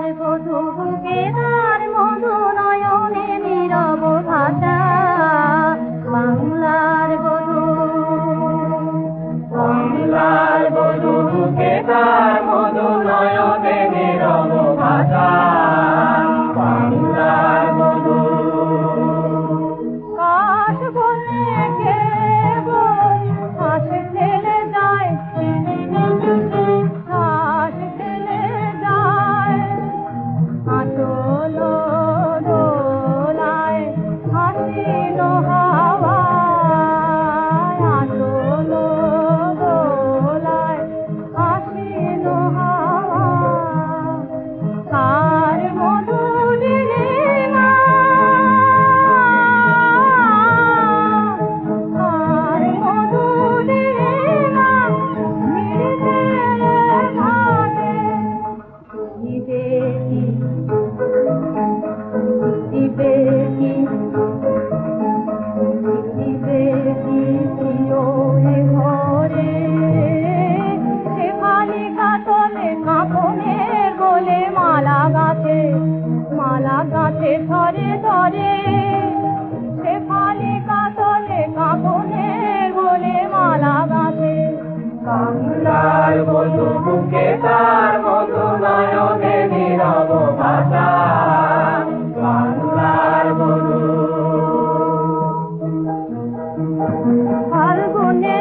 বধূ বুকে তার মধু নয়নে নীরব ভাষা বাংলার বধূ বুকে তার মধু নয়নে নীরব ভাষা বাংলার বধূ কাশ বলে কেবল হাস ফেলে যায় আচল দোলায় হাসিল হাওয়ায় আচল দোলায় হাসিল হাওয়া কার মধুর লীলা কার মধুর লীলা মিলতে ভাবে মালা গাছে ধরে ধরে শেফালি কাতলে কাপনে গোলে মালা গাছে বাংলার বধূ বুকে তার মধু নয়নে নীরব ভাষা বাংলার বধূ ফাল্গুনে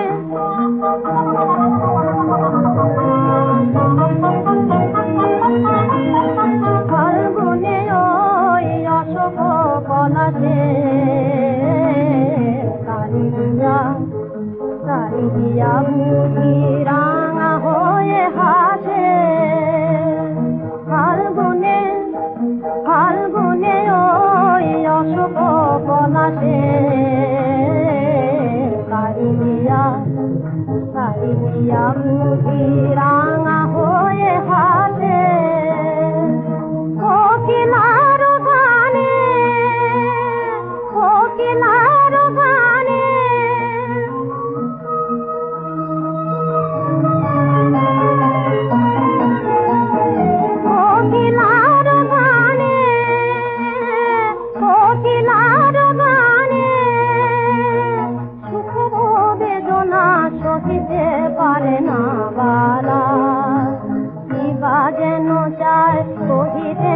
পলাশে কালিয়া বুকি রাঙা হয়ে হাসে ফাল্গুনে ওই অশোক পলাশে কালিয়া বুকি রাঙা হয়ে হাসে কোকিলার গানে সুখের বেদনা সহিতে পারে না বালা কি বা যেন চায় কহিতে